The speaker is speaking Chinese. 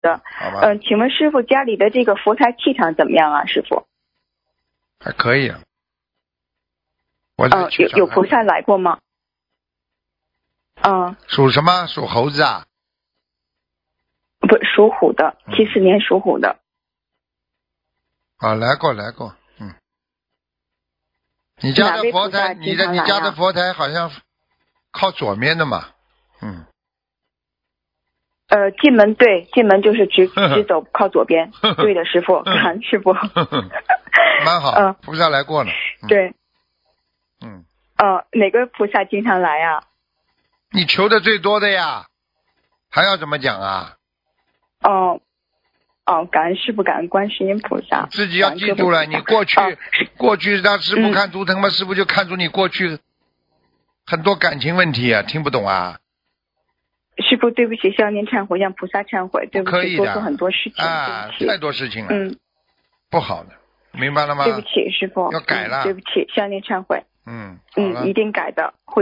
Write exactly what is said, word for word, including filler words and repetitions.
的。 好吧。 嗯、呃，请问师傅家里的这个佛台气场怎么样啊？师傅？ 还可以。我嗯、呃，有有菩萨来过吗？嗯。 属什么？属猴子啊？ 不，属虎的，七四年属虎的。 啊，来过来过，嗯。你家的佛台，你的你家的佛台好像靠左面的嘛，嗯。 呃，进门对，进门就是直直走靠左边，对的，师傅，感恩师傅。 蛮好， 嗯、 菩萨来过了。 嗯、对。 嗯。 呃，哪个菩萨经常来啊？ 你求的最多的呀，还要怎么讲啊？ 哦。哦，感恩师父，感恩观世音菩萨。 自己要记住了，你过去、哦、过去让师父看图腾嘛，嗯、师父就看出你过去很多感情问题啊，听不懂啊。 师父，对不起，向您忏悔，向菩萨忏悔，对不起， 不做错很多事情， 啊，太多事情了， 嗯， 不好的，明白了吗？ 对不起，师父， 要改了， 嗯、对不起，向您忏悔， 嗯嗯，一定改的，会。